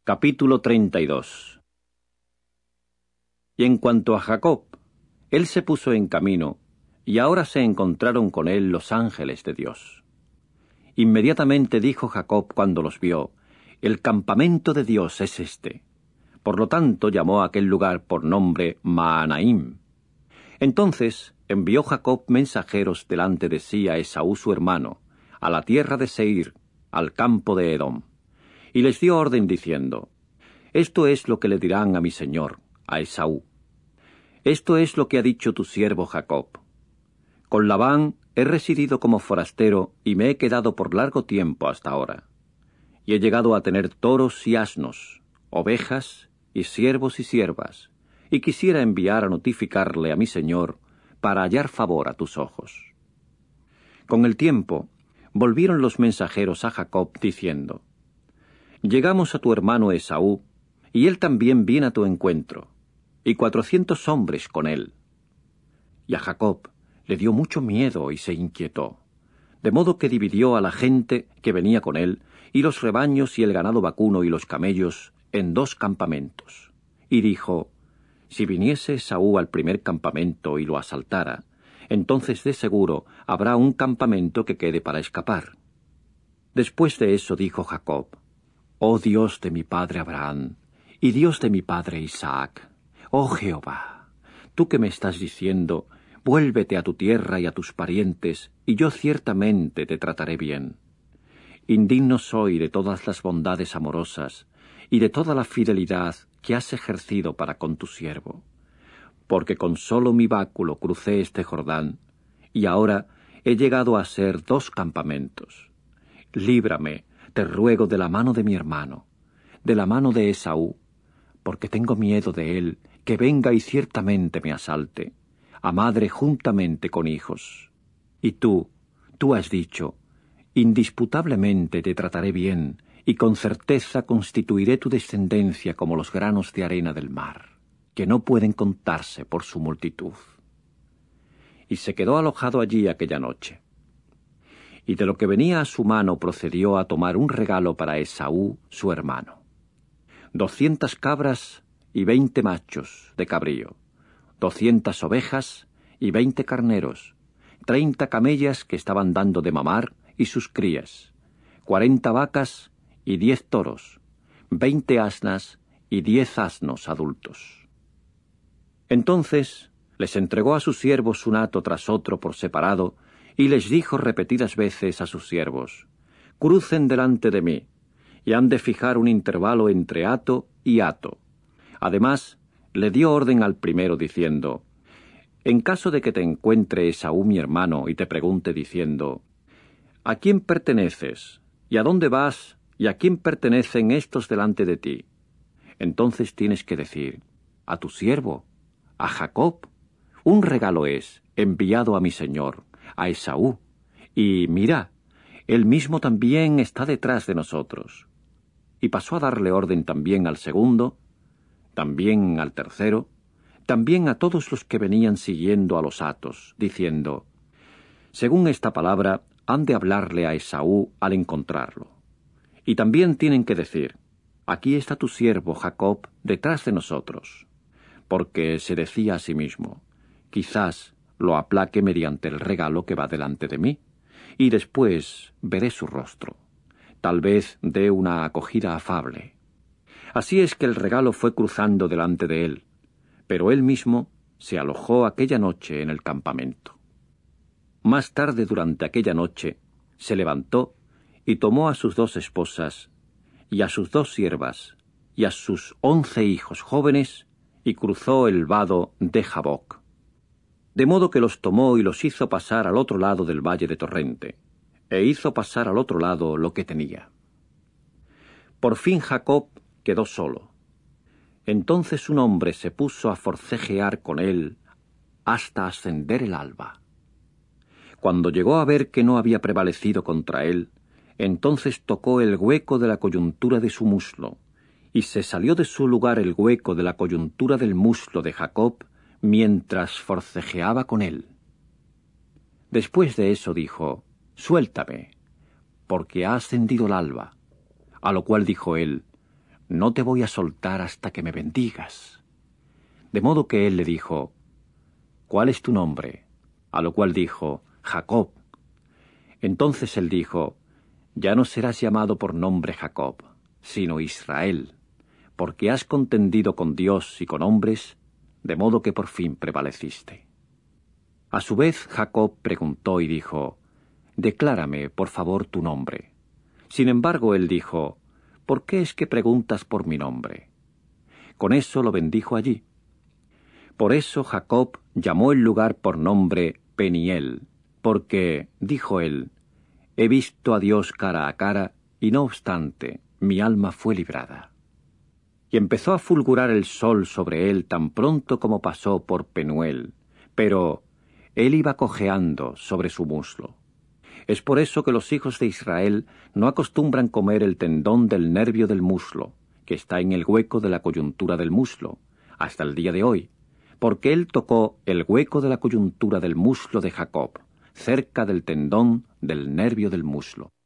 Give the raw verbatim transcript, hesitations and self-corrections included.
Capítulo treinta y dos. Y en cuanto a Jacob, él se puso en camino, y ahora se encontraron con él los ángeles de Dios. Inmediatamente dijo Jacob cuando los vio: «El campamento de Dios es este». Por lo tanto llamó a aquel lugar por nombre Mahanaim. Entonces envió Jacob mensajeros delante de sí a Esaú su hermano, a la tierra de Seir, al campo de Edom. Y les dio orden diciendo: «Esto es lo que le dirán a mi señor, a Esaú. Esto es lo que ha dicho tu siervo Jacob. Con Labán he residido como forastero y me he quedado por largo tiempo hasta ahora. Y he llegado a tener toros y asnos, ovejas y siervos y siervas, y quisiera enviar a notificarle a mi señor para hallar favor a tus ojos». Con el tiempo volvieron los mensajeros a Jacob diciendo: «Llegamos a tu hermano Esaú, y él también viene a tu encuentro, y cuatrocientos hombres con él». Y a Jacob le dio mucho miedo y se inquietó, de modo que dividió a la gente que venía con él, y los rebaños y el ganado vacuno y los camellos, en dos campamentos. Y dijo: «Si viniese Esaú al primer campamento y lo asaltara, entonces de seguro habrá un campamento que quede para escapar». Después de eso dijo Jacob: «Oh Dios de mi padre Abraham, y Dios de mi padre Isaac, oh Jehová, tú que me estás diciendo: vuélvete a tu tierra y a tus parientes, y yo ciertamente te trataré bien. Indigno soy de todas las bondades amorosas y de toda la fidelidad que has ejercido para con tu siervo, porque con solo mi báculo crucé este Jordán, y ahora he llegado a ser dos campamentos. Líbrame, te ruego, de la mano de mi hermano, de la mano de Esaú, porque tengo miedo de él, que venga y ciertamente me asalte, a madre juntamente con hijos. Y tú, tú has dicho: indisputablemente te trataré bien, y con certeza constituiré tu descendencia como los granos de arena del mar, que no pueden contarse por su multitud». Y se quedó alojado allí aquella noche. Y de lo que venía a su mano procedió a tomar un regalo para Esaú su hermano: doscientas cabras y veinte machos de cabrío, doscientas ovejas y veinte carneros, treinta camellas que estaban dando de mamar y sus crías, cuarenta vacas y diez toros, veinte asnas y diez asnos adultos. Entonces les entregó a sus siervos un hato tras otro por separado, y les dijo repetidas veces a sus siervos: «Crucen delante de mí», y han de fijar un intervalo entre hato y hato. Además, le dio orden al primero diciendo: «En caso de que te encuentre Esaú mi hermano y te pregunte diciendo: ¿a quién perteneces? ¿Y a dónde vas? ¿Y a quién pertenecen estos delante de ti?, entonces tienes que decir: a tu siervo, a Jacob, un regalo es enviado a mi señor, a Esaú, y mira, él mismo también está detrás de nosotros». Y pasó a darle orden también al segundo, también al tercero, también a todos los que venían siguiendo a los hatos, diciendo: «Según esta palabra han de hablarle a Esaú al encontrarlo. Y también tienen que decir: aquí está tu siervo Jacob detrás de nosotros», porque se decía a sí mismo: «Quizás lo aplaque mediante el regalo que va delante de mí, y después veré su rostro. Tal vez dé una acogida afable». Así es que el regalo fue cruzando delante de él, pero él mismo se alojó aquella noche en el campamento. Más tarde durante aquella noche se levantó y tomó a sus dos esposas y a sus dos siervas y a sus once hijos jóvenes y cruzó el vado de Jaboc. De modo que los tomó y los hizo pasar al otro lado del valle de Torrente, e hizo pasar al otro lado lo que tenía. Por fin Jacob quedó solo. Entonces un hombre se puso a forcejear con él hasta ascender el alba. Cuando llegó a ver que no había prevalecido contra él, entonces tocó el hueco de la coyuntura de su muslo, y se salió de su lugar el hueco de la coyuntura del muslo de Jacob mientras forcejeaba con él. Después de eso dijo: «Suéltame, porque ha ascendido el alba». A lo cual dijo él: no te voy a soltar hasta que me bendigas. De modo que él le dijo, ¿cuál es tu nombre? A lo cual dijo, Jacob. Entonces él dijo, ya no serás llamado por nombre Jacob, sino Israel, porque has contendido con Dios y con hombres, de modo que por fin prevaleciste. A su vez Jacob preguntó y dijo, declárame, por favor, tu nombre. Sin embargo, él dijo, ¿por qué es que preguntas por mi nombre? Con eso lo bendijo allí. Por eso Jacob llamó el lugar por nombre Peniel, porque, dijo él, he visto a Dios cara a cara, y no obstante, mi alma fue librada. Y empezó a fulgurar el sol sobre él tan pronto como pasó por Penuel, pero él iba cojeando sobre su muslo. Es por eso que los hijos de Israel no acostumbran comer el tendón del nervio del muslo, que está en el hueco de la coyuntura del muslo, hasta el día de hoy, porque él tocó el hueco de la coyuntura del muslo de Jacob, cerca del tendón del nervio del muslo.